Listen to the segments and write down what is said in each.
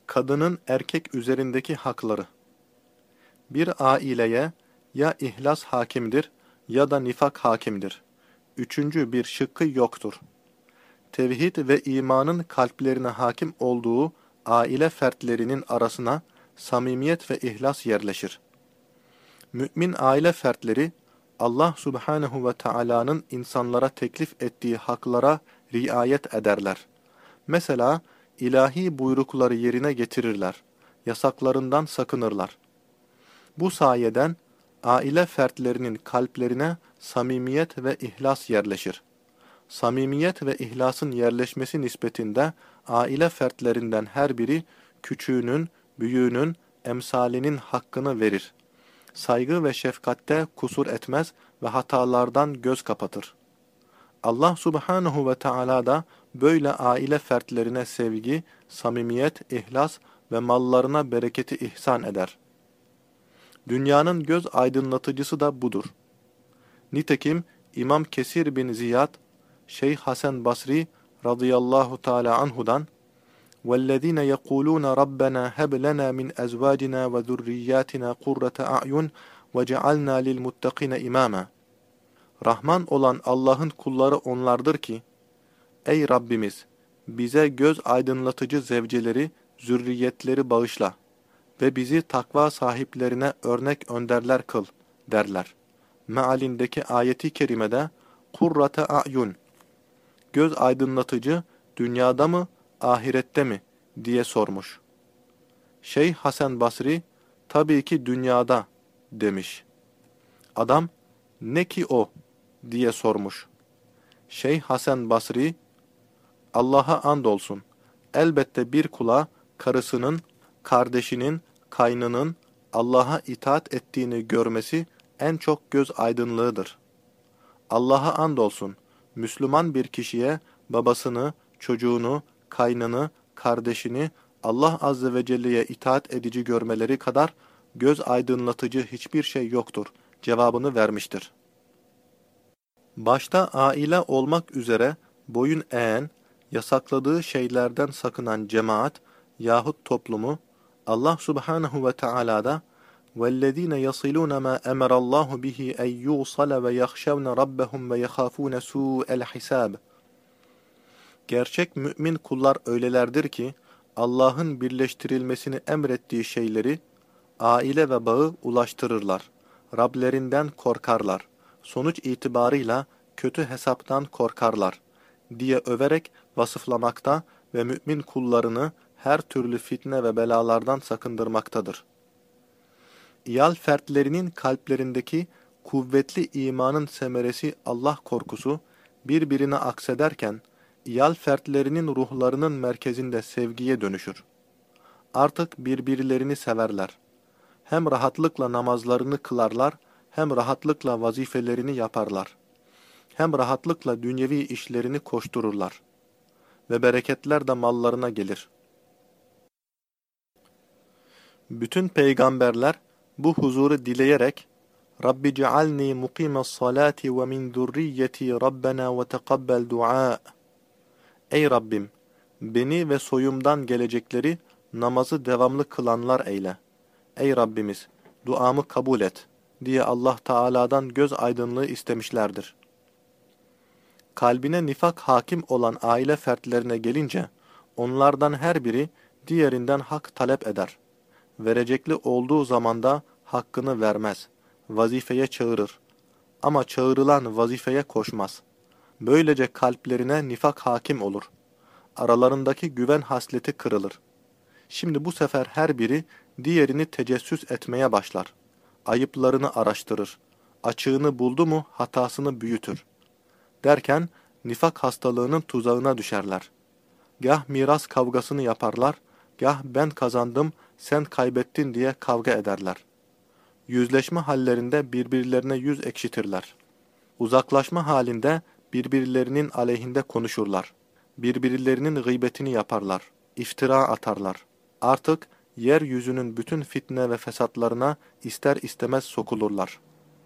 Kadının erkek üzerindeki hakları. Bir aileye ya ihlas hakimdir ya da nifak hakimdir. Üçüncü bir şıkkı yoktur. Tevhid ve imanın kalplerine hakim olduğu aile fertlerinin arasına samimiyet ve ihlas yerleşir. Mümin aile fertleri, Allah Subhanahu ve Taala'nın insanlara teklif ettiği haklara riayet ederler. Mesela ilahi buyrukları yerine getirirler, yasaklarından sakınırlar. Bu sayeden aile fertlerinin kalplerine samimiyet ve ihlas yerleşir. Samimiyet ve ihlasın yerleşmesi nispetinde aile fertlerinden her biri küçüğünün, büyüğünün, emsalinin hakkını verir. Saygı ve şefkatte kusur etmez ve hatalardan göz kapatır. Allah Subhanahu ve Teala da böyle aile fertlerine sevgi, samimiyet, ihlas ve mallarına bereketi ihsan eder. Dünyanın göz aydınlatıcısı da budur. Nitekim İmam Kesir bin Ziyad, Şeyh Hasan Basri radıyallahu teala anhudan وَالَّذ۪ينَ يَقُولُونَ رَبَّنَا هَبْ لَنَا مِنْ أَزْوَاجِنَا وَذُرِّيَّاتِنَا قُرَّةَ أَعْيُنٍ وَجَعَلْنَا لِلْمُتَّقِينَ إِمَامًا. Rahman olan Allah'ın kulları onlardır ki, ey Rabbimiz, bize göz aydınlatıcı zevceleri, zürriyetleri bağışla ve bizi takva sahiplerine örnek önderler kıl, derler. Mealindeki ayeti kerimede, kurrate a'yun, göz aydınlatıcı, dünyada mı, ahirette mi, diye sormuş. Şeyh Hasan Basri, tabii ki dünyada, demiş. Adam, ne ki o, diye sormuş. Şeyh Hasan Basri, Allah'a andolsun, elbette bir kula, karısının, kardeşinin, kaynının Allah'a itaat ettiğini görmesi en çok göz aydınlığıdır. Allah'a andolsun, Müslüman bir kişiye babasını, çocuğunu, kaynını, kardeşini Allah Azze ve Celle'ye itaat edici görmeleri kadar göz aydınlatıcı hiçbir şey yoktur cevabını vermiştir. Başta aile olmak üzere boyun eğen, yasakladığı şeylerden sakınan cemaat yahut toplumu Allah Subhanahu ve Teala'da وَالَّذ۪ينَ يَصِلُونَ مَا أَمَرَ اللّٰهُ بِهِ اَنْ يُوصَلَ وَيَخْشَوْنَ رَبَّهُمْ وَيَخَافُونَ سُوءَ الْحِسَابِ. Gerçek mümin kullar öylelerdir ki Allah'ın birleştirilmesini emrettiği şeyleri aile ve bağı ulaştırırlar. Rablerinden korkarlar. Sonuç itibarıyla kötü hesaptan korkarlar diye överek vasıflamakta ve mümin kullarını her türlü fitne ve belalardan sakındırmaktadır. İyal fertlerinin kalplerindeki kuvvetli imanın semeresi Allah korkusu birbirine aksederken, İyal fertlerinin ruhlarının merkezinde sevgiye dönüşür. Artık birbirlerini severler. Hem rahatlıkla namazlarını kılarlar, hem rahatlıkla vazifelerini yaparlar. Hem rahatlıkla dünyevi işlerini koştururlar. Ve bereketler de mallarına gelir. Bütün peygamberler bu huzuru dileyerek Rabbi cealni mukimes salati ve min zurriyyeti Rabbena ve teqabbel dua. Ey Rabbim, beni ve soyumdan gelecekleri namazı devamlı kılanlar eyle. Ey Rabbimiz, duamı kabul et, diye Allah Teala'dan göz aydınlığı istemişlerdir. Kalbine nifak hakim olan aile fertlerine gelince, onlardan her biri diğerinden hak talep eder. Verecekli olduğu zamanda hakkını vermez, vazifeye çağırır. Ama çağrılan vazifeye koşmaz. Böylece kalplerine nifak hakim olur. Aralarındaki güven hasleti kırılır. Şimdi bu sefer her biri diğerini tecessüs etmeye başlar. Ayıplarını araştırır. Açığını buldu mu hatasını büyütür. Derken nifak hastalığının tuzağına düşerler. Gah miras kavgasını yaparlar, gah ben kazandım, sen kaybettin diye kavga ederler. Yüzleşme hallerinde birbirlerine yüz ekşitirler. Uzaklaşma halinde birbirlerinin aleyhinde konuşurlar. Birbirlerinin gıybetini yaparlar. İftira atarlar. Artık yeryüzünün bütün fitne ve fesatlarına ister istemez sokulurlar.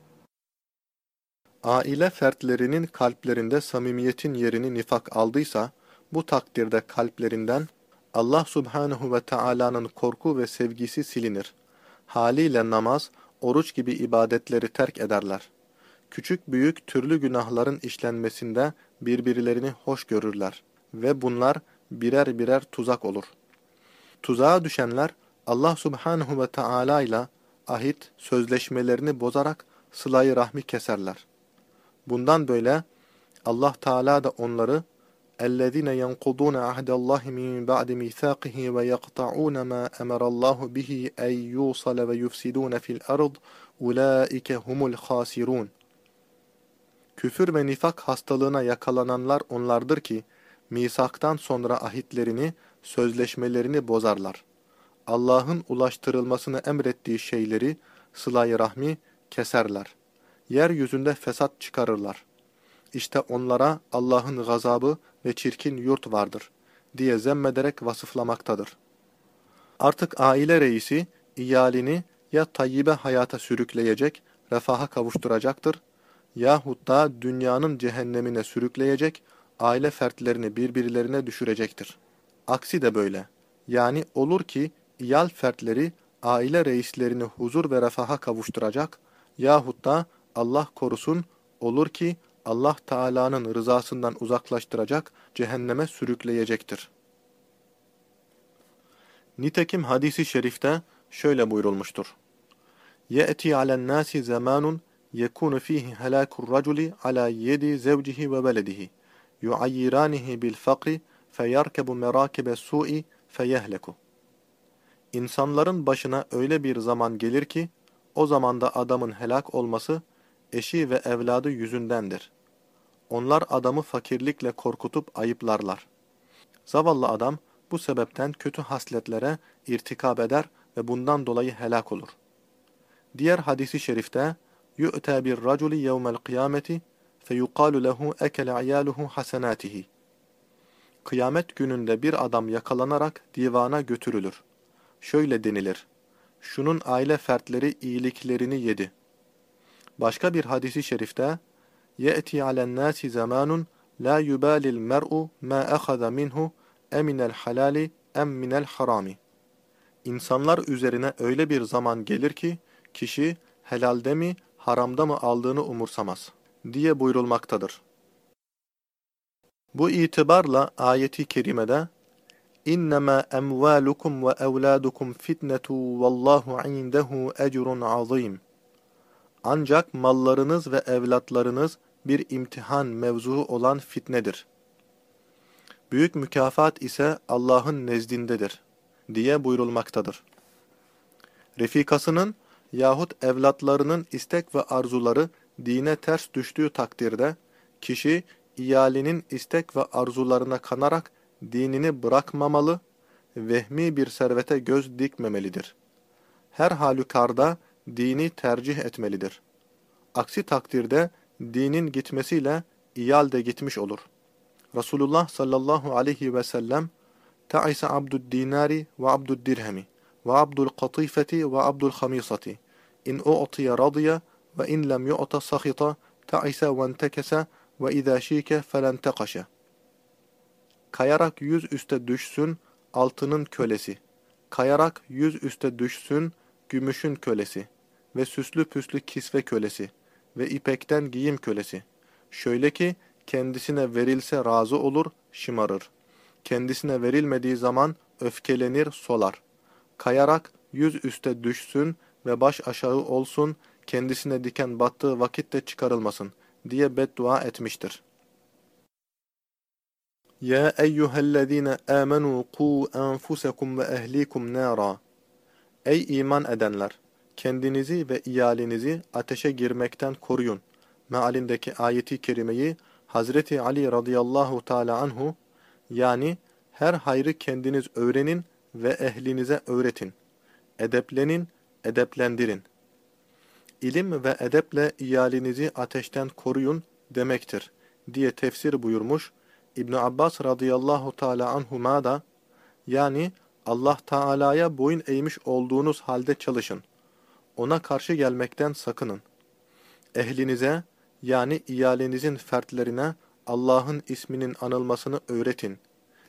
Aile fertlerinin kalplerinde samimiyetin yerini nifak aldıysa, bu takdirde kalplerinden Allah Subhanahu ve Taala'nın korku ve sevgisi silinir. Haliyle namaz, oruç gibi ibadetleri terk ederler. Küçük büyük türlü günahların işlenmesinde birbirlerini hoş görürler ve bunlar birer birer tuzak olur. Tuzağa düşenler Allah Subhanahu ve Teala ile ahit sözleşmelerini bozarak sıla-i rahmi keserler. Bundan böyle Allah Teala da onları اَلَّذِينَ يَنْقُضُونَ عَهْدَ اللّٰهِ مِنْ بَعْدِ مِيثَاقِهِ وَيَقْطَعُونَ مَا أَمَرَ اللّٰهُ بِهِ اَنْ يُوصَلَ وَيُفْسِدُونَ فِي الْأَرْضِ اُولَٰئِكَ هُمُ الْخَاسِرُونَ. Küfür ve nifak hastalığına yakalananlar onlardır ki, misaktan sonra ahitlerini, sözleşmelerini bozarlar. Allah'ın ulaştırılmasını emrettiği şeyleri, sıla-i rahmi keserler. Yeryüzünde fesat çıkarırlar. İşte onlara Allah'ın gazabı ve çirkin yurt vardır diye zemmederek vasıflamaktadır. Artık aile reisi, iyalini ya tayyibe hayata sürükleyecek, refaha kavuşturacaktır, yahut da dünyanın cehennemine sürükleyecek, aile fertlerini birbirlerine düşürecektir. Aksi de böyle. Yani olur ki, iyal fertleri, aile reislerini huzur ve refaha kavuşturacak, yahut da Allah korusun, olur ki, Allah Teala'nın rızasından uzaklaştıracak, cehenneme sürükleyecektir. Nitekim hadisi şerifte şöyle buyurulmuştur. يَأْتِي عَلَى النَّاسِ زَمَانٌ يَكُونُ فِيهِ هَلَاكُ الرَّجُلِ عَلَى يَدِ زَوْجِهِ وَبَلَدِهِ يُعَيِّرَانِهِ بِالْفَقْرِ فَيَرْكَبُ مَرَاكِبَ السُّوءِ فَيَهْلَكُ. İnsanların başına öyle bir zaman gelir ki, o zamanda adamın helak olması, eşi ve evladı yüzündendir. Onlar adamı fakirlikle korkutup ayıplarlar. Zavallı adam bu sebepten kötü hasletlere irtikab eder ve bundan dolayı helak olur. Diğer hadisi şerifte يُؤْتَى بِالرَّجُلِ يَوْمَ الْقِيَامَةِ فَيُقَالُ لَهُ اَكَلَ عِيَالُهُ حَسَنَاتِهِ. Kıyamet gününde bir adam yakalanarak divana götürülür. Şöyle denilir: şunun aile fertleri iyiliklerini yedi. Başka bir hadisi şerifte يَأْتِي عَلَى النَّاسِ زَمَانٌ لَا يُبَالِ الْمَرْءُ مَا أَخَذَ مِنْهُ اَمِنَ الْحَلَالِ اَمْ مِنَ الْحَرَامِ. İnsanlar üzerine öyle bir zaman gelir ki, kişi helalde mi, haramda mı aldığını umursamaz diye buyurulmaktadır. Bu itibarla ayeti kerimede اِنَّمَا اَمْوَالُكُمْ وَاَوْلَادُكُمْ فِتْنَةُ وَاللّٰهُ عِنْدَهُ اَجْرٌ عَظِيمٌ. Ancak mallarınız ve evlatlarınız bir imtihan mevzuu olan fitnedir. Büyük mükafat ise Allah'ın nezdindedir diye buyurulmaktadır. Refikasının yahut evlatlarının istek ve arzuları dine ters düştüğü takdirde, kişi iyalinin istek ve arzularına kanarak dinini bırakmamalı, vehmi bir servete göz dikmemelidir. Her halükarda dini tercih etmelidir. Aksi takdirde dinin gitmesiyle iyal de gitmiş olur. Resulullah sallallahu aleyhi ve sellem "Ta'ise abdud dinari ve abdud dirhemi ve abdul katifeti ve abdul hamisati. İn u'tiye radiye ve in lem yu'ta sahita ta'ise ve entekese ve izâ şîke felenteqaşe." Kayarak yüz üste düşsün altının kölesi. Kayarak yüz üste düşsün gümüşün kölesi ve süslü püslü kisve kölesi ve ipekten giyim kölesi. Şöyle ki kendisine verilse razı olur, şımarır. Kendisine verilmediği zaman öfkelenir, solar. Kayarak yüz üste düşsün ve baş aşağı olsun, kendisine diken battığı vakitte çıkarılmasın diye beddua etmiştir. Ya eyyühellezine amenu qu enfusekum ve ehlikum nara. Ey iman edenler! Kendinizi ve iyalinizi ateşe girmekten koruyun. Mealindeki ayeti kerimeyi Hazreti Ali radıyallahu teala anhu, yani her hayrı kendiniz öğrenin ve ehlinize öğretin. Edeplenin, edeplendirin. İlim ve edeple iyalinizi ateşten koruyun demektir diye tefsir buyurmuş. İbn Abbas radıyallahu teala anhuma da, yani Allah Teala'ya boyun eğmiş olduğunuz halde çalışın. Ona karşı gelmekten sakının. Ehlinize, yani iyalenizin fertlerine Allah'ın isminin anılmasını öğretin.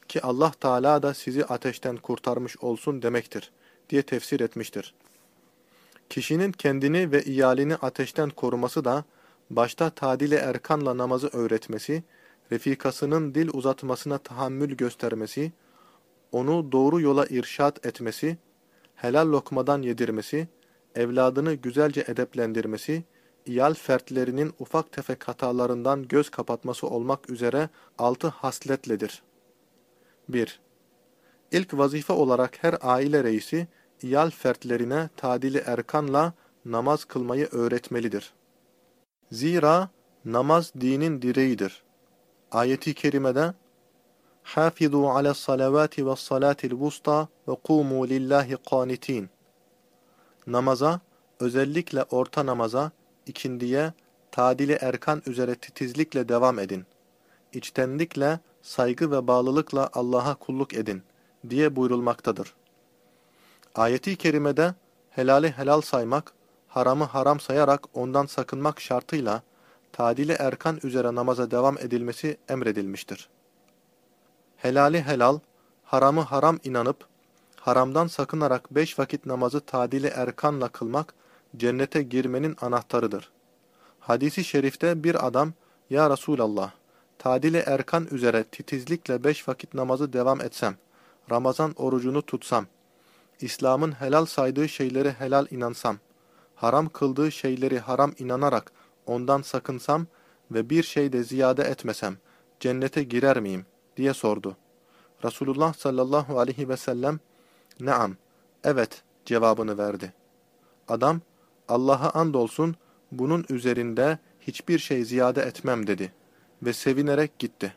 ki Allah Teala da sizi ateşten kurtarmış olsun demektir diye tefsir etmiştir. Kişinin kendini ve iyalini ateşten koruması da başta tadil-i erkanla namazı öğretmesi, refikasının dil uzatmasına tahammül göstermesi, onu doğru yola irşad etmesi, helal lokmadan yedirmesi, evladını güzelce edeplendirmesi, iyal fertlerinin ufak tefek hatalarından göz kapatması olmak üzere 6 hasletledir. 1. İlk vazife olarak her aile reisi, iyal fertlerine tadil-i erkanla namaz kılmayı öğretmelidir. Zira namaz dinin direğidir. Ayeti kerimede "Hâfizû alâ's-salâvâti ve's-salâtil-vustâ ve kûmû lillâhi qânitin." Namaza, özellikle orta namaza, ikindiye, tadil-i erkan üzere titizlikle devam edin. İçtenlikle, saygı ve bağlılıkla Allah'a kulluk edin diye buyurulmaktadır. Ayeti kerimede helali helal saymak, haramı haram sayarak ondan sakınmak şartıyla tadil-i erkan üzere namaza devam edilmesi emredilmiştir. Helali helal, haramı haram inanıp, haramdan sakınarak 5 vakit namazı tadil-i erkanla kılmak, cennete girmenin anahtarıdır. Hadis-i şerifte bir adam, "Ya Resulallah, tadil-i erkan üzere titizlikle 5 vakit namazı devam etsem, Ramazan orucunu tutsam, İslam'ın helal saydığı şeyleri helal inansam, haram kıldığı şeyleri haram inanarak ondan sakınsam ve bir şey de ziyade etmesem, cennete girer miyim?" diye sordu. Resulullah sallallahu aleyhi ve sellem, "Naam, evet" cevabını verdi. Adam, "Allah'a andolsun bunun üzerinde hiçbir şey ziyade etmem" dedi ve sevinerek gitti.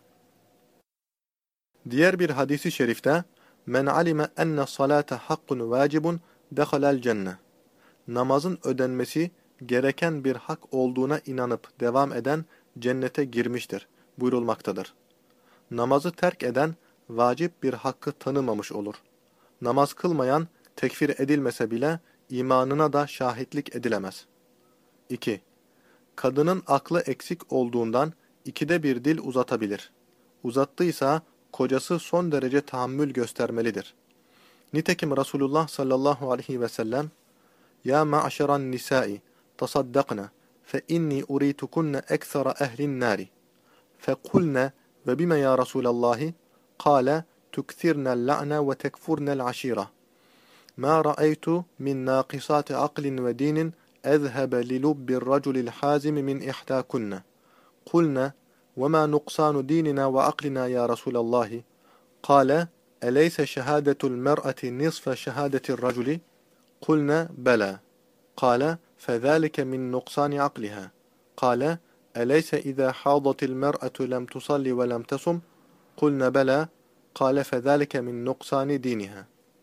Diğer bir hadisi şerifte, "Men alime enne salate hakkun vacibun dehalel cenne." Namazın ödenmesi gereken bir hak olduğuna inanıp devam eden cennete girmiştir buyurulmaktadır. Namazı terk eden vacip bir hakkı tanımamış olur. Namaz kılmayan tekfir edilmese bile imanına da şahitlik edilemez. 2. Kadının aklı eksik olduğundan 2'de 1 dil uzatabilir. Uzattıysa kocası son derece tahammül göstermelidir. Nitekim Resulullah sallallahu aleyhi ve sellem, "Ya ma'şeran nisai, tasaddaqna, fe inni uritukunne ekthara ehlin nari." Fekulne ve bime ya Resulallahi? Kale, "Tukthirnel la'ne ve tekfurnel aşira." Ma ra'aytu min naqisati aqlin ve dinin ezhebe li lubbi'r raculil hazimi min ihdakunne. Kulne, "Ve ma nuqsanu dinina ve aqlina ya Resulallahi?" Kale, "Eleyse şehadetul mer'ati nisfe şehadetir raculi?" Kulne, "Bela." Kale, "Fezâlike min nuqsani aqliha." Kale, "Eleyse izâ hâdatil mer'atu lem tusalli ve lem tesum?" Kulne, "Bela." Kale, "Fezâlike min nuqsani diniha."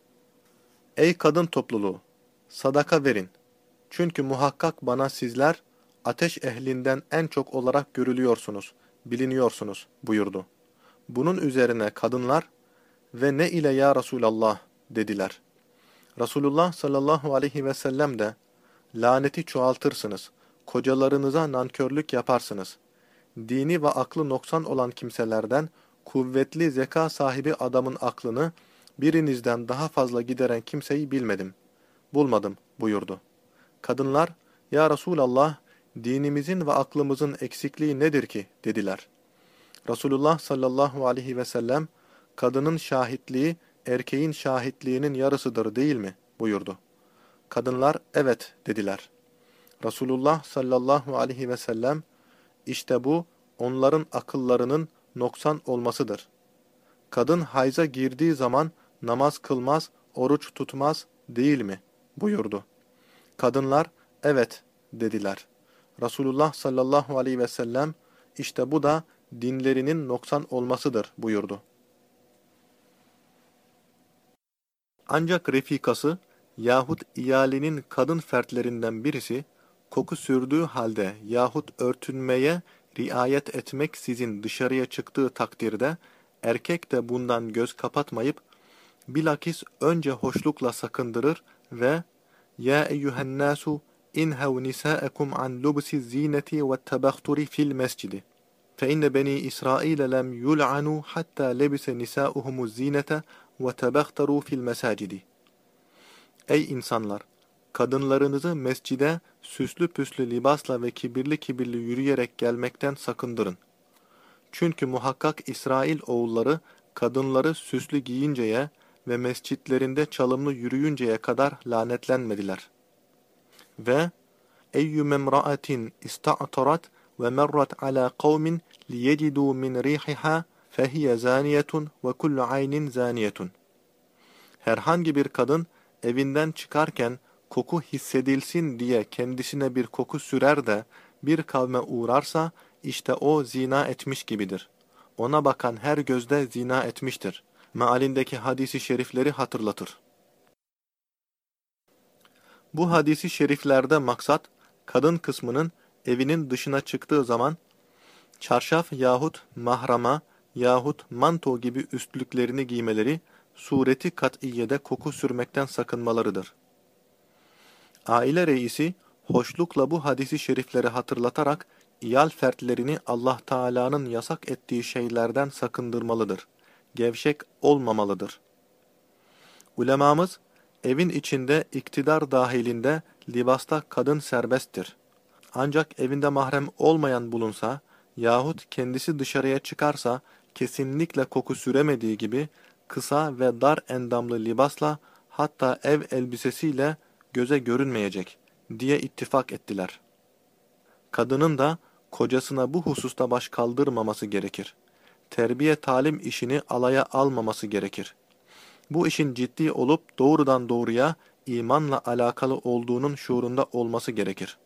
Ey kadın topluluğu! Sadaka verin. Çünkü muhakkak bana sizler ateş ehlinden en çok olarak görülüyorsunuz, biliniyorsunuz buyurdu. Bunun üzerine kadınlar, "Ve ne ile ya Resulallah?" dediler. Resulullah sallallahu aleyhi ve sellem de, "Laneti çoğaltırsınız, kocalarınıza nankörlük yaparsınız. Dini ve aklı noksan olan kimselerden kuvvetli zeka sahibi adamın aklını birinizden daha fazla gideren kimseyi bilmedim, bulmadım" buyurdu. Kadınlar, "Ya Resulallah, dinimizin ve aklımızın eksikliği nedir ki?" dediler. Resulullah sallallahu aleyhi ve sellem, "Kadının şahitliği erkeğin şahitliğinin yarısıdır değil mi?" buyurdu. Kadınlar, "Evet" dediler. Resulullah sallallahu aleyhi ve sellem, "İşte bu onların akıllarının noksan olmasıdır. Kadın hayza girdiği zaman namaz kılmaz, oruç tutmaz değil mi?" buyurdu. Kadınlar, "Evet" dediler. Resulullah sallallahu aleyhi ve sellem, "İşte bu da dinlerinin noksan olmasıdır" buyurdu. Ancak refikası yahut iyalinin kadın fertlerinden birisi, koku sürdüğü halde yahut örtünmeye riayet etmeksizin dışarıya çıktığı takdirde, erkek de bundan göz kapatmayıp, bilakis önce hoşlukla sakındırır ve "Ya eyyühennâsu, inhev nisâekum an lubsi zîneti ve tebahturi fil mescidi." فَإِنَّ بَنِي إِسْرَائِيلَ لَمْ يُلْعَنُوا حَتَّى لَبِسَ نِسَاؤُهُمُ الزِّينَةَ وَتَبَخْتَرُوا فِي الْمَسَاجِدِ. Ey insanlar! Kadınlarınızı mescide süslü püslü libasla ve kibirli kibirli yürüyerek gelmekten sakındırın. Çünkü muhakkak İsrail oğulları kadınları süslü giyinceye ve mescitlerinde çalımlı yürüyünceye kadar lanetlenmediler. Ve eyyüme emra'atin ista'tarat ve merrat ala kavmin liyecidû min rihiha fehiye zaniyetun ve kullu aynin zaniyetun. Herhangi bir kadın evinden çıkarken koku hissedilsin diye kendisine bir koku sürer de bir kavme uğrarsa işte o zina etmiş gibidir. Ona bakan her gözde zina etmiştir. Mealindeki hadisi şerifleri hatırlatır. Bu hadisi şeriflerde maksat, kadın kısmının evinin dışına çıktığı zaman çarşaf yahut mahrama yahut manto gibi üstlüklerini giymeleri, sureti kat'iyede koku sürmekten sakınmalarıdır. Aile reisi, hoşlukla bu hadisi şerifleri hatırlatarak, iyal fertlerini Allah Teala'nın yasak ettiği şeylerden sakındırmalıdır. Gevşek olmamalıdır. Ulemamız, evin içinde iktidar dahilinde libasta kadın serbesttir. Ancak evinde mahrem olmayan bulunsa yahut kendisi dışarıya çıkarsa kesinlikle koku süremediği gibi kısa ve dar endamlı libasla hatta ev elbisesiyle göze görünmeyecek diye ittifak ettiler. Kadının da kocasına bu hususta baş kaldırmaması gerekir. Terbiye talim işini alaya almaması gerekir. Bu işin ciddi olup doğrudan doğruya imanla alakalı olduğunun şuurunda olması gerekir.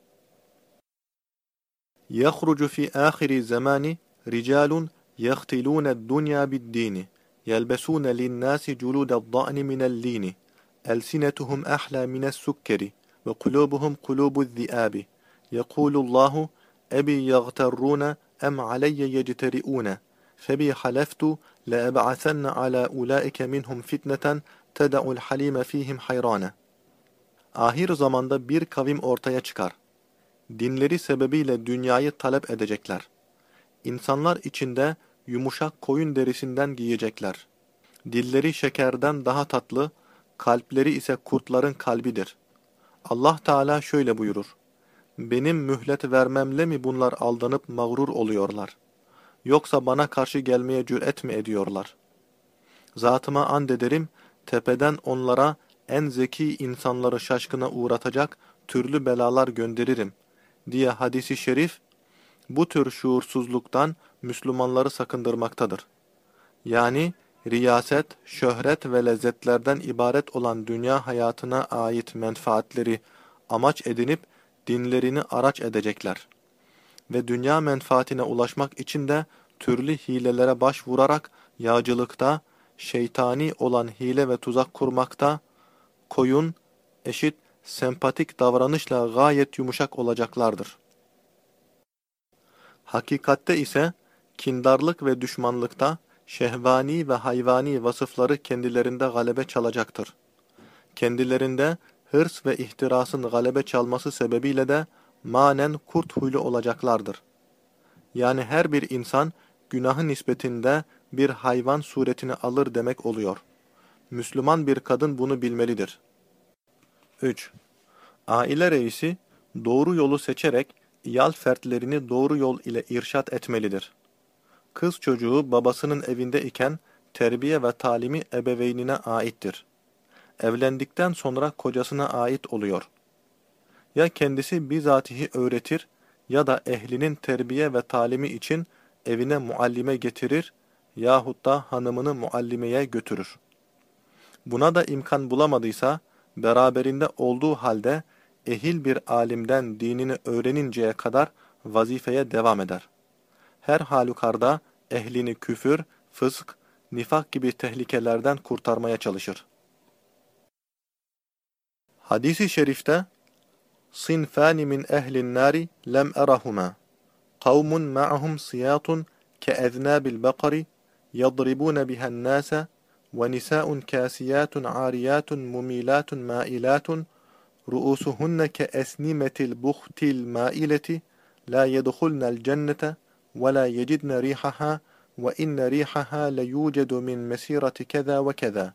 يَخْرُجُ فِي آخِرِ الزَّمَانِ رِجَالٌ يَخْتِلُونَ الدُّنْيَا بِالدِّينِ يَلْبَسُونَ لِلنَّاسِ جُلُودَ الضَّأْنِ مِنَ اللِّينِ أَلْسِنَتُهُمْ أَحْلَى مِنَ السُّكَّرِ وَقُلُوبُهُمْ قُلُوبُ الذِّئَابِ يَقُولُ اللَّهُ أَبِي يَغْتَرُّونَ أَمْ عَلَيَّ يَجْتَرِئُونَ فَبِي حَلَفْتُ لَأَبْعَثَنَّ عَلَى أُولَٰئِكَ مِنْهُمْ فِتْنَةً تَدَعُ الْحَلِيمَ فِيهِمْ حَيْرَانًا. Ahir zamanda bir kavim ortaya çıkar. Dinleri sebebiyle dünyayı talep edecekler. İnsanlar içinde yumuşak koyun derisinden giyecekler. Dilleri şekerden daha tatlı, kalpleri ise kurtların kalbidir. Allah Teala şöyle buyurur: Benim mühlet vermemle mi bunlar aldanıp mağrur oluyorlar? Yoksa bana karşı gelmeye cüret mi ediyorlar? Zatıma and ederim, tepeden onlara en zeki insanları şaşkına uğratacak türlü belalar gönderirim diye hadisi şerif, bu tür şuursuzluktan Müslümanları sakındırmaktadır. Yani riyaset, şöhret ve lezzetlerden ibaret olan dünya hayatına ait menfaatleri amaç edinip dinlerini araç edecekler. Ve dünya menfaatine ulaşmak için de türlü hilelere başvurarak yağcılıkta, şeytani olan hile ve tuzak kurmakta, koyun, eşit, sempatik davranışla gayet yumuşak olacaklardır. Hakikatte ise kindarlık ve düşmanlıkta şehvani ve hayvani vasıfları kendilerinde galebe çalacaktır. Kendilerinde hırs ve ihtirasın galebe çalması sebebiyle de manen kurt huylu olacaklardır. Yani her bir insan günahı nispetinde bir hayvan suretini alır demek oluyor. Müslüman bir kadın bunu bilmelidir. 3. Aile reisi doğru yolu seçerek iyal fertlerini doğru yol ile irşad etmelidir. Kız çocuğu babasının evinde iken terbiye ve talimi ebeveynine aittir. Evlendikten sonra kocasına ait oluyor. Ya kendisi bizatihi öğretir ya da ehlinin terbiye ve talimi için evine muallime getirir yahut da hanımını muallimeye götürür. Buna da imkan bulamadıysa beraberinde olduğu halde ehil bir alimden dinini öğreninceye kadar vazifeye devam eder. Her halükarda ehlini küfür, fısk, nifak gibi tehlikelerden kurtarmaya çalışır. Hadis-i şerifte صِنْفَانِ مِنْ اَهْلِ النَّارِ لَمْ اَرَهُمَا قَوْمٌ مَعَهُمْ صِيَاطٌ كَأَذْنَابِ الْبَقَرِ يَضْرِبُونَ بِهَا النَّاسَ وَنِسَاءٌ كَاسِيَاتٌ عَارِيَاتٌ مُمِيلَاتٌ مَائِلَاتٌ رُؤُوسُهُنَّ كَأَسْنِمَةِ الْبُخْتِ الْمَائِلَةِ لَا يَدْخُلْنَ الْجَنَّةَ وَلَا يَجِدْنَ رِيحَهَا وَإِنَّ رِيحَهَا لَيُوجَدُ مِنْ مَسِيرَةِ كَذَا وَكَذَا.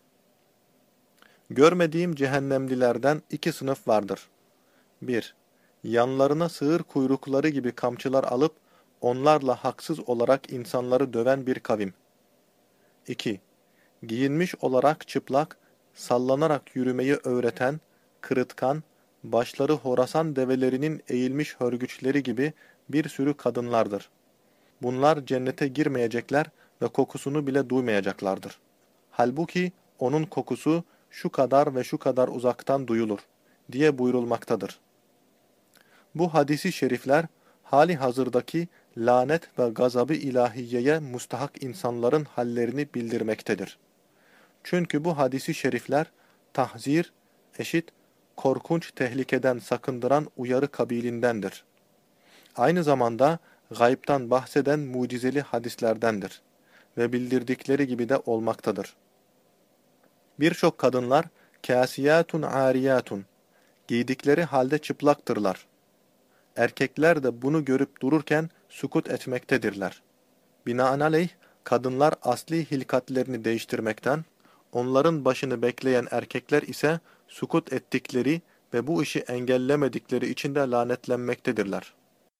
Görmediğim cehennemlilerden iki sınıf vardır. 1. Yanlarına sığır kuyrukları gibi kamçılar alıp onlarla haksız olarak insanları döven bir kavim. 2. Giyinmiş olarak çıplak, sallanarak yürümeyi öğreten, kırıtkan, başları Horasan develerinin eğilmiş hörgüçleri gibi bir sürü kadınlardır. Bunlar cennete girmeyecekler ve kokusunu bile duymayacaklardır. Halbuki onun kokusu şu kadar ve şu kadar uzaktan duyulur diye buyurulmaktadır. Bu hadisi şerifler hali hazırdaki lanet ve gazabı ilahiyeye mustahak insanların hallerini bildirmektedir. Çünkü bu hadisi şerifler tahzir, korkunç tehlikeden sakındıran uyarı kabilindendir. Aynı zamanda gaybtan bahseden mucizeli hadislerdendir ve bildirdikleri gibi de olmaktadır. Birçok kadınlar kâsiyâtun âriyâtun, giydikleri halde çıplaktırlar. Erkekler de bunu görüp dururken sükut etmektedirler. Binaenaleyh kadınlar asli hilkatlerini değiştirmekten, onların başını bekleyen erkekler ise sükut ettikleri ve bu işi engellemedikleri için de lanetlenmektedirler.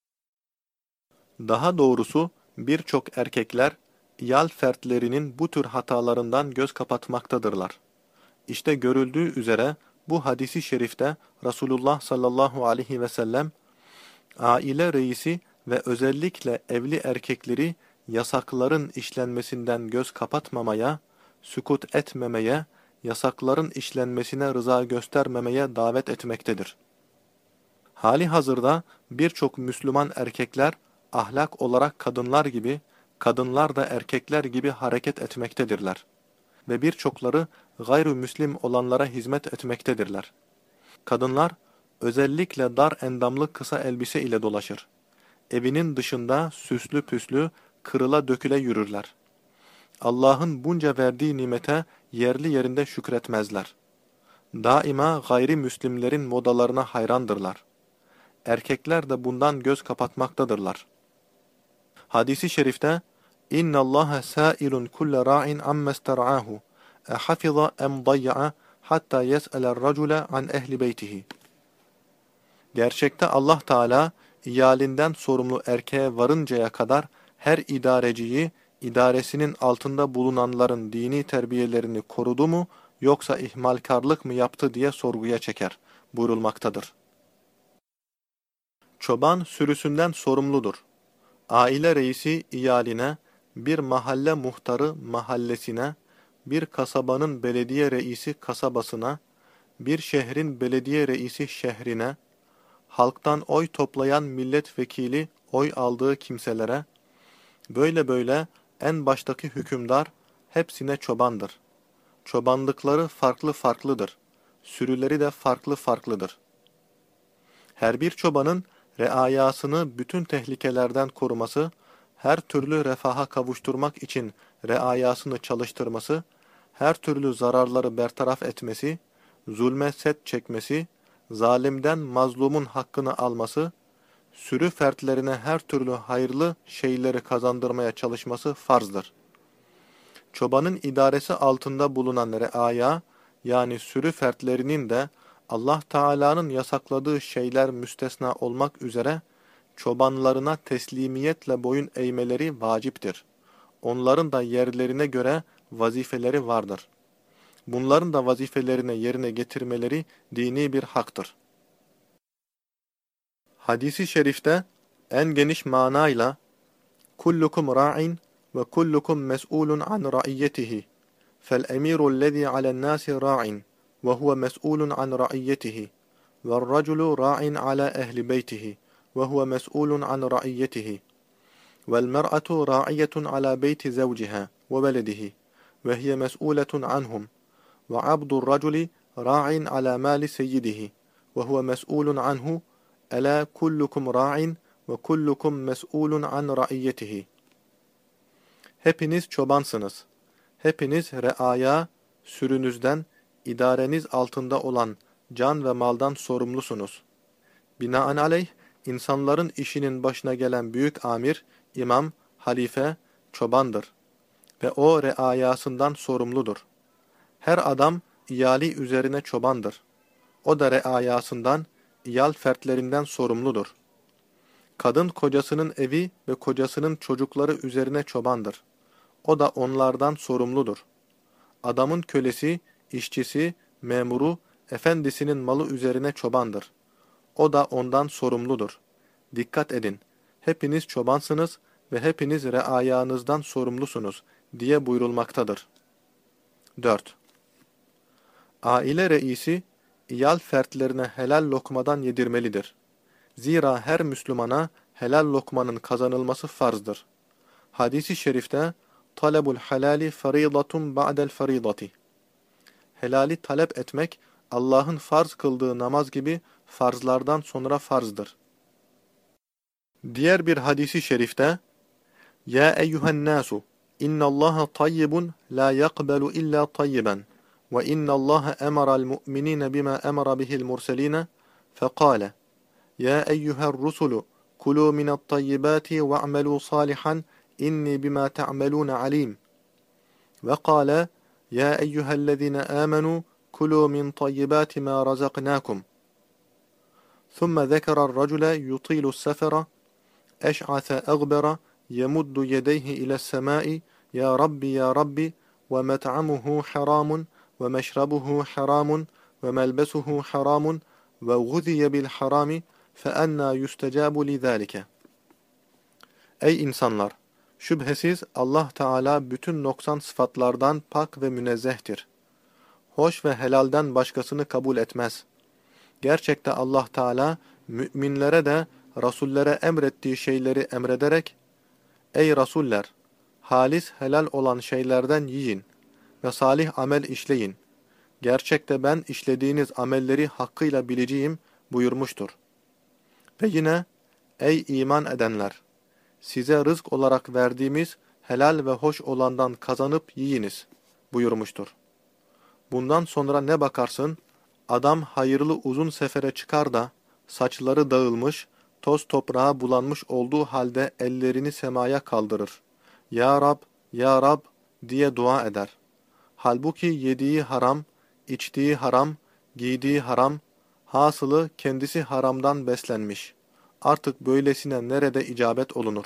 Daha doğrusu birçok erkekler iyal fertlerinin bu tür hatalarından göz kapatmaktadırlar. İşte görüldüğü üzere bu hadisi şerifte Resulullah sallallahu aleyhi ve sellem aile reisi ve özellikle evli erkekleri yasakların işlenmesinden göz kapatmamaya, sükut etmemeye, yasakların işlenmesine rıza göstermemeye davet etmektedir. Hali hazırda birçok Müslüman erkekler ahlak olarak kadınlar gibi, kadınlar da erkekler gibi hareket etmektedirler. Ve birçokları gayrimüslim olanlara hizmet etmektedirler. Kadınlar özellikle dar endamlı kısa elbise ile dolaşır. Evinin dışında süslü püslü, kırıla döküle yürürler. Allah'ın bunca verdiği nimete yerli yerinde şükretmezler. Daima gayrimüslimlerin modalarına hayrandırlar. Erkekler de bundan göz kapatmaktadırlar. Hadis-i şerifte İnna Allaha sâilun kulle ra'in amme ster'ahu hafiza em dayya'a hatta yes'eler racule an ehli beytihi. Gerçekte Allah Teala iyalinden sorumlu erkeğe varıncaya kadar her idareciyi idaresinin altında bulunanların dini terbiyelerini korudu mu yoksa ihmalkarlık mı yaptı diye sorguya çeker buyurulmaktadır. Çoban sürüsünden sorumludur. Aile reisi iyaline, bir mahalle muhtarı mahallesine, bir kasabanın belediye reisi kasabasına, bir şehrin belediye reisi şehrine, halktan oy toplayan milletvekili oy aldığı kimselere, böyle en baştaki hükümdar hepsine çobandır. Çobanlıkları farklı farklıdır. Sürüleri de farklı farklıdır. Her bir çobanın reayasını bütün tehlikelerden koruması, her türlü refaha kavuşturmak için reayasını çalıştırması, her türlü zararları bertaraf etmesi, zulme set çekmesi, zalimden mazlumun hakkını alması, sürü fertlerine her türlü hayırlı şeyleri kazandırmaya çalışması farzdır. Çobanın idaresi altında bulunan reaya, yani sürü fertlerinin de Allah Teala'nın yasakladığı şeyler müstesna olmak üzere çobanlarına teslimiyetle boyun eğmeleri vaciptir. Onların da yerlerine göre vazifeleri vardır. Bunların da vazifelerini yerine getirmeleri dini bir haktır. Hadis-i şerifte en geniş manayla kullukum ra'in ve kullukum mes'ulun an ra'iyyetihi fel-emiru lezî ale'n-nâsi ra'in ve huve mes'ulun an ra'iyyetihi ve'r-raculu ra'in ala ehli beytihi ve huve mes'ulun an ra'iyyetihi ve'l-mer'atu ra'iyetun ala beyti zevciha ve veledihi ve hiye mes'uletun anhum ve abdu'r-raculi ra'in ala mali seyyidihi ve huve mes'ulun anhu Ela kullukum ra'in ve kullukum mes'ulun an ra'iyyetihi. Hepiniz çobansınız. Hepiniz reaya, sürünüzden, idareniz altında olan can ve maldan sorumlusunuz. Binaenaleyh, insanların işinin başına gelen büyük amir, İmam, halife, çobandır ve o reayasından sorumludur. Her adam iyali üzerine çobandır. O da reayasından, iyal fertlerinden sorumludur. Kadın kocasının evi ve kocasının çocukları üzerine çobandır. O da onlardan sorumludur. Adamın kölesi, işçisi, memuru, efendisinin malı üzerine çobandır. O da ondan sorumludur. Dikkat edin, hepiniz çobansınız ve hepiniz reayanızdan sorumlusunuz diye buyurulmaktadır. 4. Aile reisi, iyal fertlerine helal lokmadan yedirmelidir. Zira her Müslümana helal lokmanın kazanılması farzdır. Hadis-i şerifte, talebul halali faridatun ba'del faridati. Helali talep etmek, Allah'ın farz kıldığı namaz gibi farzlardan sonra farzdır. Diğer bir hadisi şerifte, Ya eyyühen nasu, innallaha tayyibun la yakbelu illa tayyiben ve innallaha emara'l mu'minine bima emara bihil murseline fekale, Ya eyyüher rusulu, kulu minat tayyibati ve'amelu salihan inni bima ta'melune alim. Ve kâle, Ya eyyühellezine âmenû, kulû min tayyibâti mâ razaknâkum. Thumme zekerar racule yutilu sefera, eş'ase egbera, yemuddu yedeyhi iles semâi, Ya Rabbi, Ya Rabbi, ve met'amuhu haramun, ve meşrabuhu haramun, ve melbesuhu haramun, ve guziye bil harami, fe ennâ yüstecabu lidâlike. Ey insanlar! Şüphesiz Allah Teala bütün noksan sıfatlardan pak ve münezzehtir. Hoş ve helalden başkasını kabul etmez. Gerçekte Allah Teala müminlere de rasullere emrettiği şeyleri emrederek, Ey rasuller! Halis helal olan şeylerden yiyin ve salih amel işleyin. Gerçekte ben işlediğiniz amelleri hakkıyla bileceğim buyurmuştur. Ve yine, Ey iman edenler! Size rızk olarak verdiğimiz helal ve hoş olandan kazanıp yiyiniz buyurmuştur. Bundan sonra ne bakarsın, adam hayırlı uzun sefere çıkar da saçları dağılmış, toz toprağa bulanmış olduğu halde ellerini semaya kaldırır. Ya Rab, Ya Rab diye dua eder. Halbuki yediği haram, içtiği haram, giydiği haram, hasılı kendisi haramdan beslenmiş. Artık böylesine nerede icabet olunur?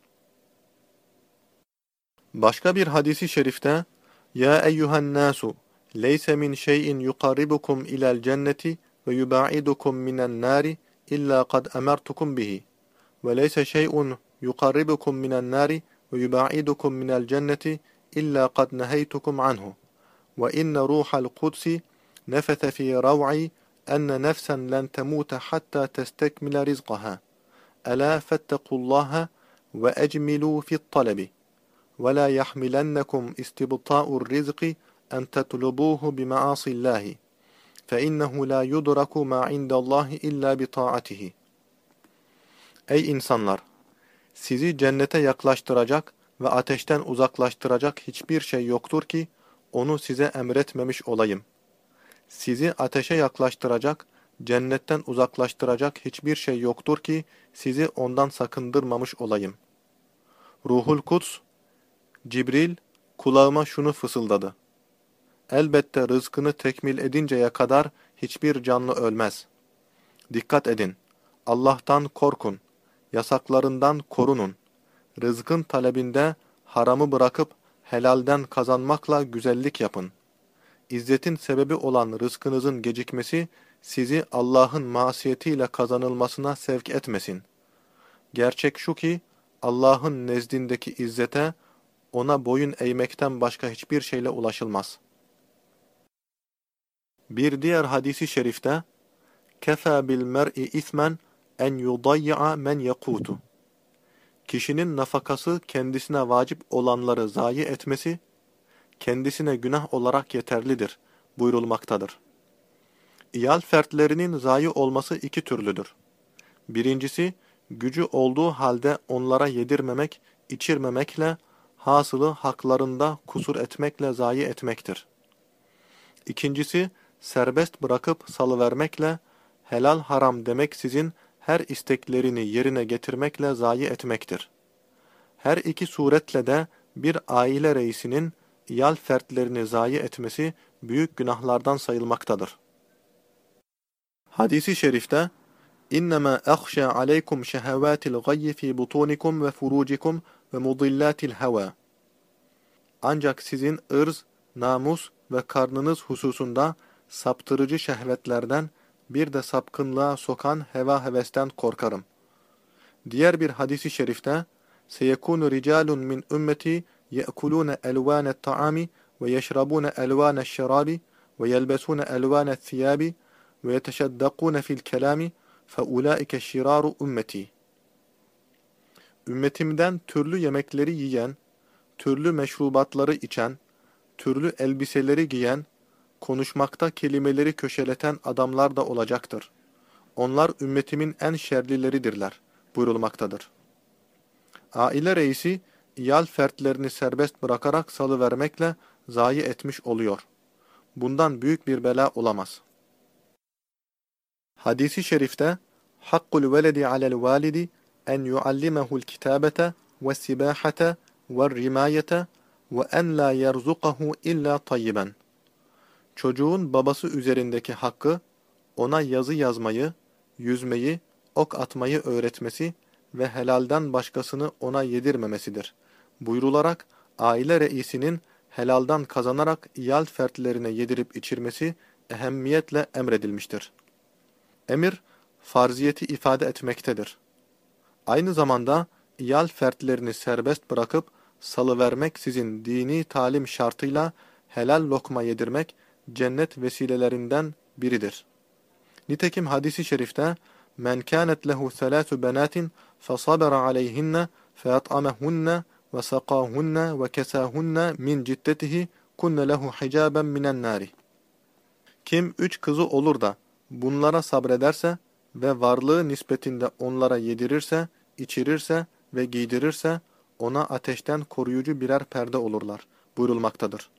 Başka bir hadisi şerifte, Ya eyyühen nasu, leyse min şeyin yuqarribukum ilal cenneti ve yubaidukum minen nari illa kad emertukum bihi. Ve leyse şeyun yuqarribukum minen nari ve yubaidukum minel cenneti illa kad neheytukum anhu. Ve inne ruhal kudsi nefete fi rav'i enne nefsen len temute hatta testekmile rizqaha. Ela fettekullaha ve ecmilu fit talebi. وَلَا يَحْمِلَنَّكُمْ اِسْتِبْطَاءُ الرِّزْقِ أَنْ تَطْلُبُوهُ بِمَعَاصِ اللّٰهِ فَإِنَّهُ لَا يُدْرَكُ مَا عِنْدَ اللّٰهِ إِلَّا بِطَاعَتِهِ. Ey insanlar! Sizi cennete yaklaştıracak ve ateşten uzaklaştıracak hiçbir şey yoktur ki, onu size emretmemiş olayım. Sizi ateşe yaklaştıracak, cennetten uzaklaştıracak hiçbir şey yoktur ki, sizi ondan sakındırmamış olayım. Ruhul Kuds, Cibril, kulağıma şunu fısıldadı. Elbette rızkını tekmil edinceye kadar hiçbir canlı ölmez. Dikkat edin, Allah'tan korkun, yasaklarından korunun. Rızkın talebinde haramı bırakıp helalden kazanmakla güzellik yapın. İzzetin sebebi olan rızkınızın gecikmesi sizi Allah'ın masiyetiyle kazanılmasına sevk etmesin. Gerçek şu ki Allah'ın nezdindeki izzete ona boyun eğmekten başka hiçbir şeyle ulaşılmaz. Bir diğer hadisi şerifte "Kefa bil mer'i ismen en yudayya men yakutu." Kişinin nafakası kendisine vacip olanları zayi etmesi kendisine günah olarak yeterlidir buyurulmaktadır. İyal fertlerinin zayi olması iki türlüdür. Birincisi, gücü olduğu halde onlara yedirmemek, içirmemekle, hasılı haklarında kusur etmekle zayi etmektir. İkincisi, serbest bırakıp salıvermekle, helal haram demeksizin her isteklerini yerine getirmekle zayi etmektir. Her iki suretle de bir aile reisinin iyal fertlerini zayi etmesi büyük günahlardan sayılmaktadır. Hadis-i şerifte İnnemâ ekhşâ aleykum şehevâtil gayyi fî butûnikum ve furûcikum ve mudillâtil hevâ. Ancak sizin ırz, namus ve karnınız hususunda saptırıcı şehvetlerden bir de sapkınlığa sokan heva hevesten korkarım. Diğer bir hadisi şerifte seyekûnu ricâlun min ümmeti ye'kulûne elvânet ta'ami ve yeşrabûne elvâneş şerâbi ve yelbesûne elvânet thiyâbi ve yeteşeddekûne fil kelâmi feulâike şirâru ümmeti. Ümmetimden türlü yemekleri yiyen, türlü meşrubatları içen, türlü elbiseleri giyen, konuşmakta kelimeleri köşeleten adamlar da olacaktır. Onlar ümmetimin en şerlileridirler buyurulmaktadır. Aile reisi, iyal fertlerini serbest bırakarak salıvermekle zayi etmiş oluyor. Bundan büyük bir bela olamaz. Hadis-i şerifte, Hakkul veledi alel validi en yuallimehu'l kitabete ve's-sibahate ve'r-rimayete ve en la yerzuqahu illa tayyiben. Çocuğun babası üzerindeki hakkı, ona yazı yazmayı, yüzmeyi, ok atmayı öğretmesi ve helalden başkasını ona yedirmemesidir. Buyrularak, aile reisinin helaldan kazanarak iyal fertlerine yedirip içirmesi ehemmiyetle emredilmiştir. Emir, farziyeti ifade etmektedir. Aynı zamanda, iyal fertlerini serbest bırakıp salıvermek sizin dini talim şartıyla helal lokma yedirmek, cennet vesilelerinden biridir. Nitekim hadisi şerifte men kânet lehu selâsu benâtin fesabera aleyhinne feyat'amehunne ve sakâhunne ve kesâhunne min ciddetihi kunne lehu hicâben minen nâri. Kim 3 kızı olur da bunlara sabrederse ve varlığı nispetinde onlara yedirirse, içirirse ve giydirirse ona ateşten koruyucu birer perde olurlar buyurulmaktadır.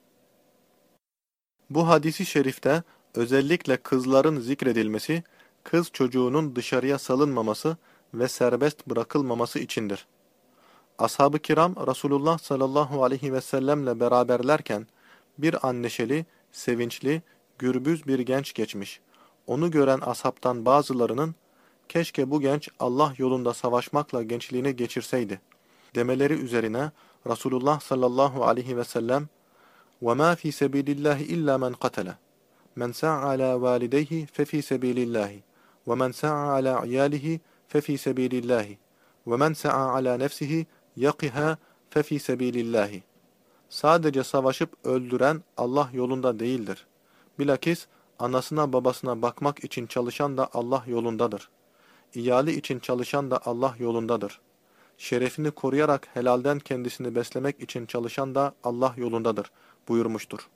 Bu hadisi şerifte özellikle kızların zikredilmesi, kız çocuğunun dışarıya salınmaması ve serbest bırakılmaması içindir. Ashab-ı kiram Resulullah sallallahu aleyhi ve sellemle beraberlerken bir an neşeli, sevinçli, gürbüz bir genç geçmiş. Onu gören ashabtan bazılarının keşke bu genç Allah yolunda savaşmakla gençliğini geçirseydi demeleri üzerine Resulullah sallallahu aleyhi ve sellem وَمَا فِي سَبِيلِ اللّٰهِ إِلَّا مَنْ قَتَلَ مَنْ سَعَ عَلَى وَالِدَيْهِ فَفِي سَبِيلِ اللّٰهِ وَمَنْ سَعَ عَلَى عِيَالِهِ فَفِي سَبِيلِ اللّٰهِ وَمَنْ سَعَ عَلَى نَفْسِهِ يَقِهَا فَفِي سَبِيلِ اللّٰهِ. Sadece savaşıp öldüren Allah yolunda değildir. Bilakis anasına babasına bakmak için çalışan da Allah yolundadır. İyali için çalışan da Allah yolundadır. Şerefini koruyarak helalden kendisini beslemek için çalışan da Allah yolundadır buyurmuştur.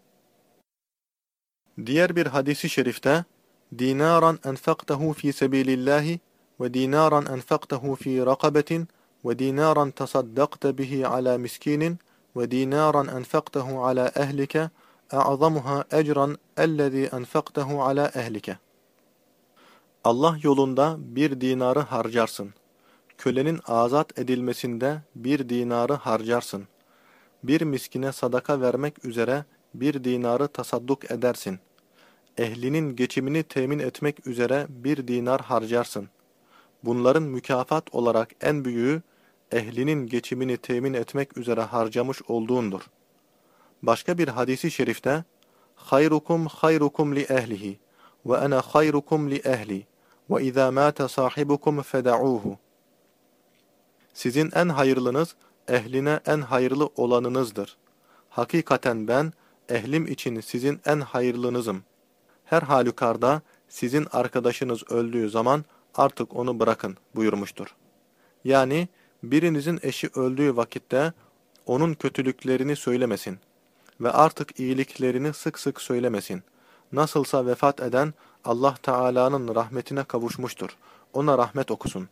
Diğer bir hadisi şerifte dinaran enfaktahu fi sabilillahi ve dinaran enfaktahu fi rakabetin ve dinaran tasaddaqta bihi ala miskinin ve dinaran enfaktahu ala ehlike a'zamuha ecran ellezî enfaktahu ala ehlike. Allah yolunda bir dinarı harcarsın. Kölenin azat edilmesinde bir dinarı harcarsın. Bir miskine sadaka vermek üzere bir dinarı tasadduk edersin. Ehlinin geçimini temin etmek üzere bir dinar harcarsın. Bunların mükafat olarak en büyüğü, ehlinin geçimini temin etmek üzere harcamış olduğundur. Başka bir hadisi şerifte, "Hayrukum hayrukum li ehlihi ve ana hayrukum li ehli ve izâ mâte sahibukum feda'ûhu." Sizin en hayırlınız, ehline en hayırlı olanınızdır. Hakikaten ben, ehlim için sizin en hayırlınızım. Her halükarda sizin arkadaşınız öldüğü zaman artık onu bırakın buyurmuştur. Yani birinizin eşi öldüğü vakitte onun kötülüklerini söylemesin ve artık iyiliklerini sık sık söylemesin. Nasılsa vefat eden Allah Teala'nın rahmetine kavuşmuştur. Ona rahmet okusun.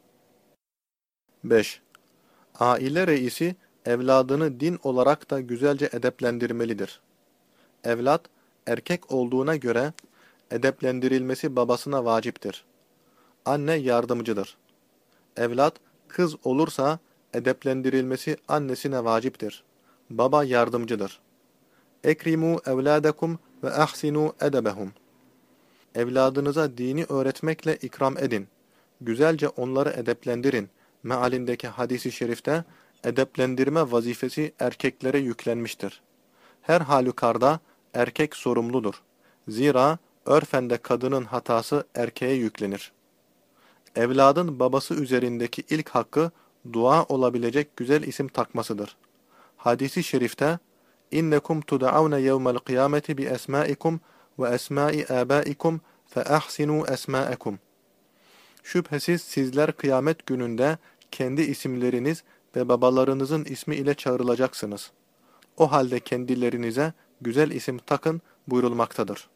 5. Aile reisi evladını din olarak da güzelce edeplendirmelidir. Evlat erkek olduğuna göre edeplendirilmesi babasına vaciptir. Anne yardımcıdır. Evlat kız olursa edeplendirilmesi annesine vaciptir. Baba yardımcıdır. Ekrimu evladakum ve ahsinu edebehum. Evladınıza dini öğretmekle ikram edin. Güzelce onları edeplendirin. Mealindeki hadisi şerifte edeplendirme vazifesi erkeklere yüklenmiştir. Her halükarda erkek sorumludur. Zira örfen de kadının hatası erkeğe yüklenir. Evladın babası üzerindeki ilk hakkı dua olabilecek güzel isim takmasıdır. Hadisi şerifte İnnekum tud'aune yevmel kıyameti bi esmaikum ve esmai abaikum fe ahsinu esmaekum. Şüphesiz sizler kıyamet gününde kendi isimleriniz ve babalarınızın ismi ile çağrılacaksınız. O halde kendilerinize güzel isim takın buyurulmaktadır.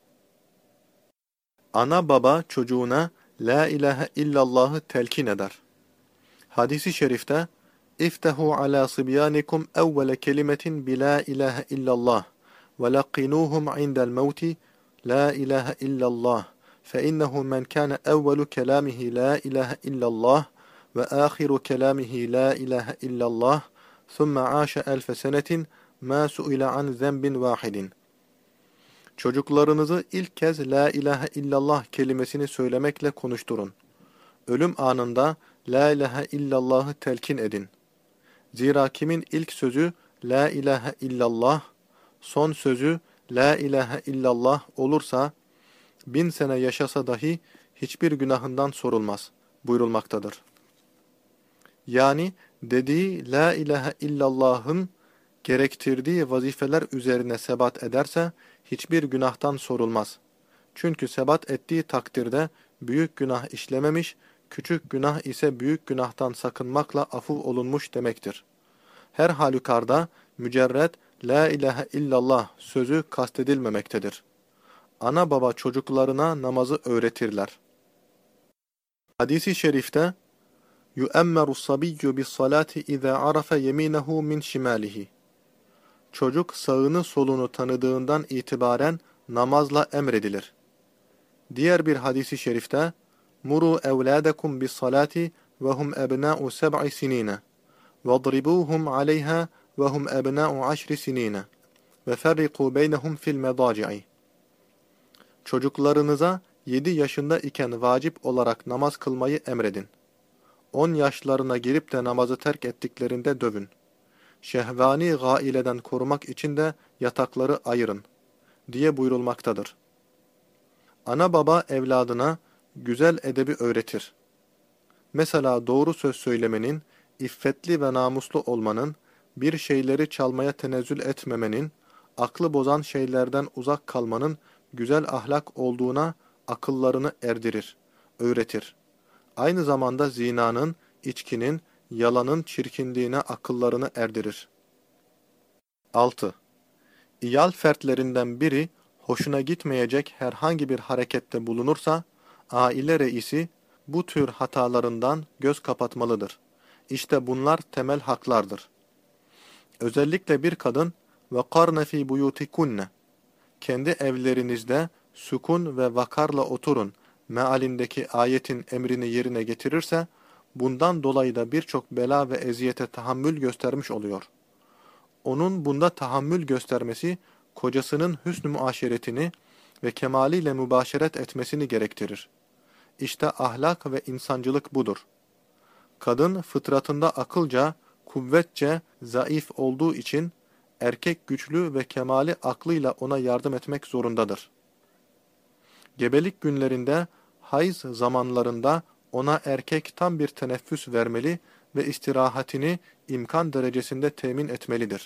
Ana baba çocuğuna La ilahe illallah'ı telkin eder. Hadisi şerifte İftehu ala sıbyanikum evvele kelimetin bi la ilahe illallah ve laqinuhum indel mevti la ilahe illallah fe innehu men kâne evvelu kelâmihi la ilahe illallah ve âhiru kelâmihi la ilahe illallah thumme âşe elfe senetin mâ su'ile an zenbin vâhidin. Çocuklarınızı ilk kez la ilahe illallah kelimesini söylemekle konuşturun. Ölüm anında la ilahe illallah'ı telkin edin. Zira kimin ilk sözü la ilahe illallah, son sözü la ilahe illallah olursa, 1000 sene yaşasa dahi hiçbir günahından sorulmaz buyurulmaktadır. Yani dediği la ilahe illallah'ın gerektirdiği vazifeler üzerine sebat ederse hiçbir günahtan sorulmaz. Çünkü sebat ettiği takdirde büyük günah işlememiş, küçük günah ise büyük günahtan sakınmakla afuv olunmuş demektir. Her halükarda mücerred la ilahe illallah sözü kastedilmemektedir. Ana baba çocuklarına namazı öğretirler. Hadis-i şerifte يُؤَمَّرُ الصَّبِيُّ بِالصَّلَاةِ اِذَا عَرَفَ يَمِينَهُ مِنْ شِمَالِهِ. Çocuk sağını solunu tanıdığından itibaren namazla emredilir. Diğer bir hadisi şerifte muru evladakum bis salati ve hum ebna'u 7 sinine vadribuhum aleyha ve hum ebna'u 10 sinine ve ferriku beynehum fil medaci'i. Çocuklarınıza 7 yaşında iken vacip olarak namaz kılmayı emredin. 10 yaşlarına girip de namazı terk ettiklerinde dövün. Şehvani gaileden korumak için de yatakları ayırın diye buyurulmaktadır. Ana baba evladına güzel edebi öğretir. Mesela doğru söz söylemenin, iffetli ve namuslu olmanın, bir şeyleri çalmaya tenezzül etmemenin, aklı bozan şeylerden uzak kalmanın güzel ahlak olduğuna akıllarını erdirir, öğretir. Aynı zamanda zinanın, içkinin, yalanın çirkinliğine akıllarını erdirir. 6. İyal fertlerinden biri hoşuna gitmeyecek herhangi bir harekette bulunursa, aile reisi bu tür hatalarından göz kapatmalıdır. İşte bunlar temel haklardır. Özellikle bir kadın وَقَرْنَ ف۪ي بُيُوتِكُنَّ kendi evlerinizde sükun ve vakarla oturun mealindeki ayetin emrini yerine getirirse, bundan dolayı da birçok bela ve eziyete tahammül göstermiş oluyor. Onun bunda tahammül göstermesi, kocasının hüsn-ü muaşeretini ve kemaliyle mübaşeret etmesini gerektirir. İşte ahlak ve insancılık budur. Kadın fıtratında akılca, kuvvetçe, zayıf olduğu için, erkek güçlü ve kemali aklıyla ona yardım etmek zorundadır. Gebelik günlerinde, hayız zamanlarında ona erkek tam bir teneffüs vermeli ve istirahatini imkan derecesinde temin etmelidir.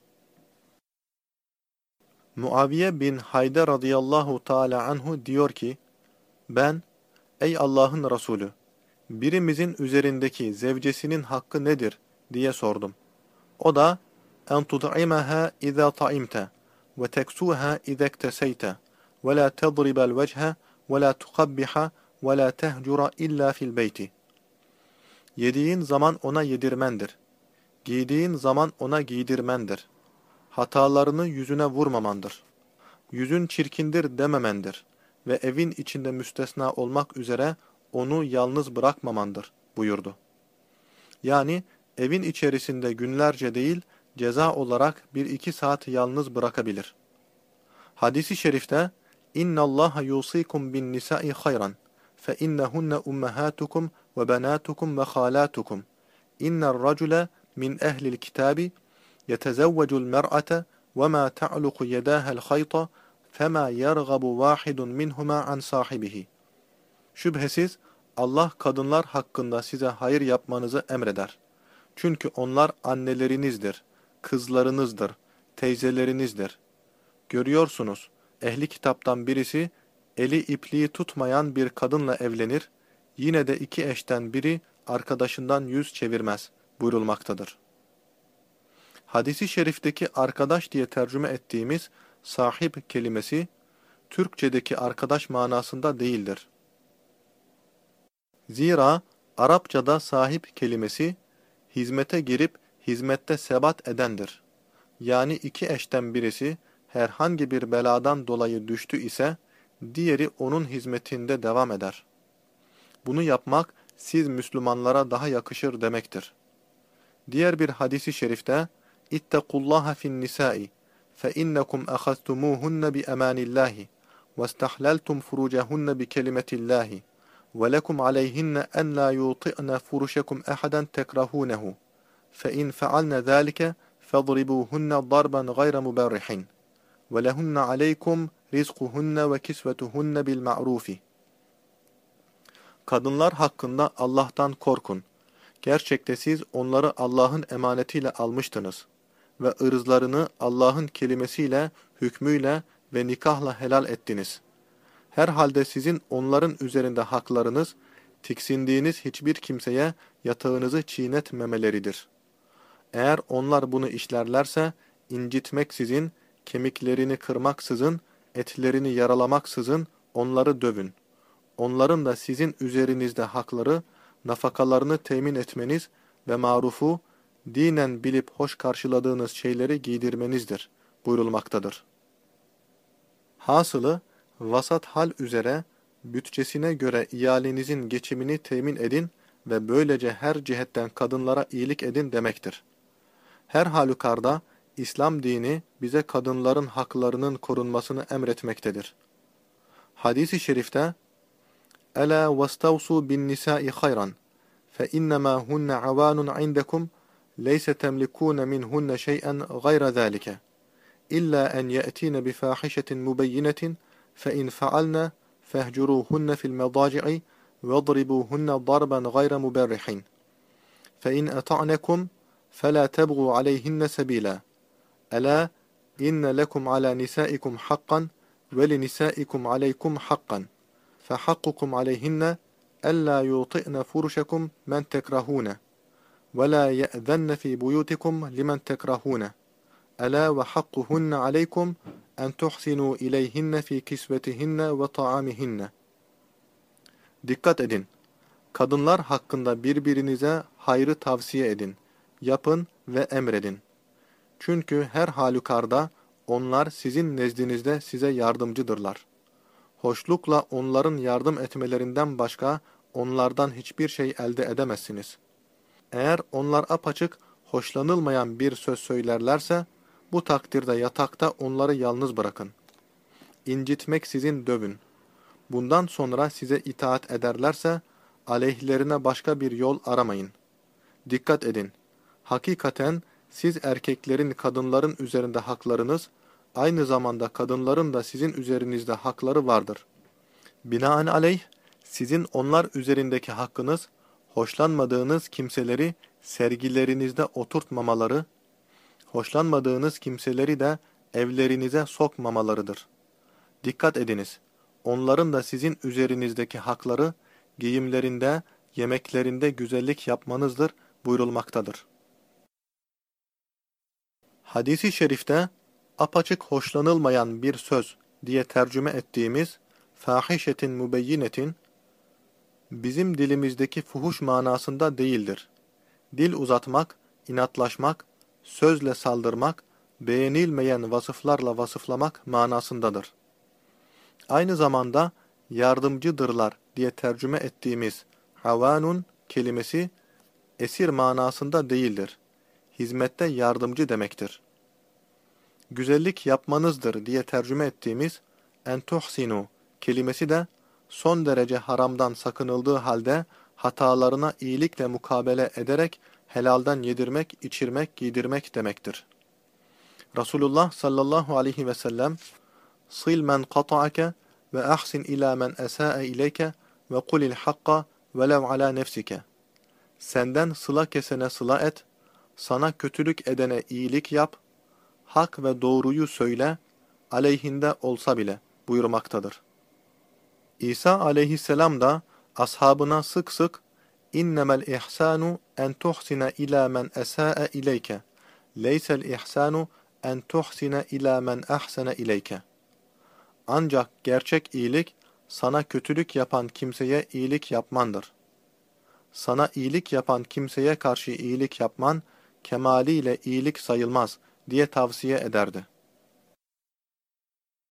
Muaviye bin Hayde radıyallahu teala anhu diyor ki, ben, ey Allah'ın Resulü, birimizin üzerindeki zevcesinin hakkı nedir diye sordum. O da, en tud'imaha iza ta'imte ve teksuha iza ikteseyte ve la tadribel vechhe ve la tukabbiha ve la tehcura illa fil beyti. Yediğin zaman ona yedirmendir. Giydiğin zaman ona giydirmendir. Hatalarını yüzüne vurmamandır. Yüzün çirkindir dememendir. Ve evin içinde müstesna olmak üzere onu yalnız bırakmamandır buyurdu. Yani evin içerisinde günlerce değil, ceza olarak 1-2 saat yalnız bırakabilir. Hadis-i şerifte İnna Allaha yusikum bin nisa'i hayran fe innehunne ummahatukum ve banatukum ve khalatukum. İnner racule min ehlil kitabi yetezevvecul mer'ate ve ma ta'luku yedahel hayta fema yergabu vahidun minhuma an sahibihi. Şüphesiz Allah kadınlar hakkında size hayır yapmanızı emreder. Çünkü onlar annelerinizdir, kızlarınızdır, teyzelerinizdir. Görüyorsunuz, ehli kitaptan birisi eli ipliği tutmayan bir kadınla evlenir, yine de 2 eşten biri arkadaşından yüz çevirmez buyurulmaktadır. Hadis-i şerifteki arkadaş diye tercüme ettiğimiz sahip kelimesi, Türkçedeki arkadaş manasında değildir. Zira Arapçada sahip kelimesi, hizmete girip hizmette sebat edendir. Yani 2 eşten birisi herhangi bir beladan dolayı düştü ise, diğeri onun hizmetinde devam eder. Bunu yapmak siz Müslümanlara daha yakışır demektir. Diğer bir hadisi şerifte, İttekullaha fin nisai fe innekum ahaztumuhunne bi emanillahi ve istahlaltum furucahunne bi kelimetillahi ve lekum aleyhinne en la yuti'ne furuşekum ahadan tekrahunehu fe in fealne zâlike fadribuhunne darban gayre muberrihin ve lehunne aleykum rizkuhunne ve kisvetuhunne bil ma'rufi. Kadınlar hakkında Allah'tan korkun. Gerçekte siz onları Allah'ın emanetiyle almıştınız ve ırzlarını Allah'ın kelimesiyle, hükmüyle ve nikahla helal ettiniz. Herhalde sizin onların üzerinde haklarınız, tiksindiğiniz hiçbir kimseye yatağınızı çiğnetmemeleridir. Eğer onlar bunu işlerlerse, incitmeksizin, kemiklerini kırmaksızın, etlerini yaralamaksızın onları dövün. Onların da sizin üzerinizde hakları, nafakalarını temin etmeniz ve marufu, dinen bilip hoş karşıladığınız şeyleri giydirmenizdir buyurulmaktadır. Hasılı, vasat hal üzere, bütçesine göre iyalenizin geçimini temin edin ve böylece her cihetten kadınlara iyilik edin demektir. Her halükarda, İslam dini bize kadınların haklarının korunmasını emretmektedir. Hadis-i şerifte, Ela vestavsu bin nisai hayran fe innema hunne avanun indekum leyse temlikune minhunne şey'en gayra zâlike illa en ye'tine bi fâhişetin mubeyyinetin fe in faalne fehcuruhunne fil medâci'i vedribuhunne darban gayre muberrihin fe in eta'nekum فَلَا تَبْغُوا عَلَيْهِنَّ سَب۪يلًا أَلَا إِنَّ لَكُمْ عَلَى نِسَائِكُمْ حَقًّا وَلِنِسَائِكُمْ عَلَيْكُمْ حَقًّا فَحَقُّكُمْ عَلَيْهِنَّ أَلَّا يُوطِئْنَ فُرُشَكُمْ مَنْ تَكْرَهُونَ وَلَا يَأْذَنَّ فِي بُيُوتِكُمْ لِمَنْ تَكْرَهُونَ أَلَا وَحَقُّهُنَّ عَلَيْكُمْ أَنْ تُحْسِنُوا إِلَيْهِنَّ فِي كِسْوَتِهِنَّ وَطَعَامِهِنَّ. Dikkat edin! Kadınlar hakkında birbirinize hayrı tavsiye edin. Yapın ve emredin. Çünkü her halükarda onlar sizin nezdinizde size yardımcıdırlar. Hoşlukla onların yardım etmelerinden başka onlardan hiçbir şey elde edemezsiniz. Eğer onlar apaçık hoşlanılmayan bir söz söylerlerse, bu takdirde yatakta onları yalnız bırakın. İncitmeksizin dövün. Bundan sonra size itaat ederlerse, aleyhlerine başka bir yol aramayın. Dikkat edin! Hakikaten siz erkeklerin kadınların üzerinde haklarınız, aynı zamanda kadınların da sizin üzerinizde hakları vardır. Binaenaleyh, sizin onlar üzerindeki hakkınız, hoşlanmadığınız kimseleri sergilerinizde oturtmamaları, hoşlanmadığınız kimseleri de evlerinize sokmamalarıdır. Dikkat ediniz, onların da sizin üzerinizdeki hakları, giyimlerinde, yemeklerinde güzellik yapmanızdır buyurulmaktadır. Hadis-i şerifte, apaçık hoşlanılmayan bir söz diye tercüme ettiğimiz fâhişetin mübeyyinetin, bizim dilimizdeki fuhuş manasında değildir. Dil uzatmak, inatlaşmak, sözle saldırmak, beğenilmeyen vasıflarla vasıflamak manasındadır. Aynı zamanda yardımcıdırlar diye tercüme ettiğimiz havanun kelimesi, esir manasında değildir. Hizmette yardımcı demektir. Güzellik yapmanızdır diye tercüme ettiğimiz en tuhsinu kelimesi de son derece haramdan sakınıldığı halde hatalarına iyilikle mukabele ederek helalden yedirmek, içirmek, giydirmek demektir. Resulullah sallallahu aleyhi ve sellem sil men kata'ake ve ahsin ila men esa'e ileyke ve kulil hakka velev ala nefsike. Senden sıla kesene sıla et, sana kötülük edene iyilik yap, hak ve doğruyu söyle, aleyhinde olsa bile buyurmaktadır. İsa aleyhisselam da ashabına sık sık innemel ihsanu en tuhsine ila men esa'e ileyke, leysel ihsanu en tuhsine ila men ahsene ileyke. Ancak gerçek iyilik, sana kötülük yapan kimseye iyilik yapmandır. Sana iyilik yapan kimseye karşı iyilik yapman, kemaliyle iyilik sayılmaz diye tavsiye ederdi.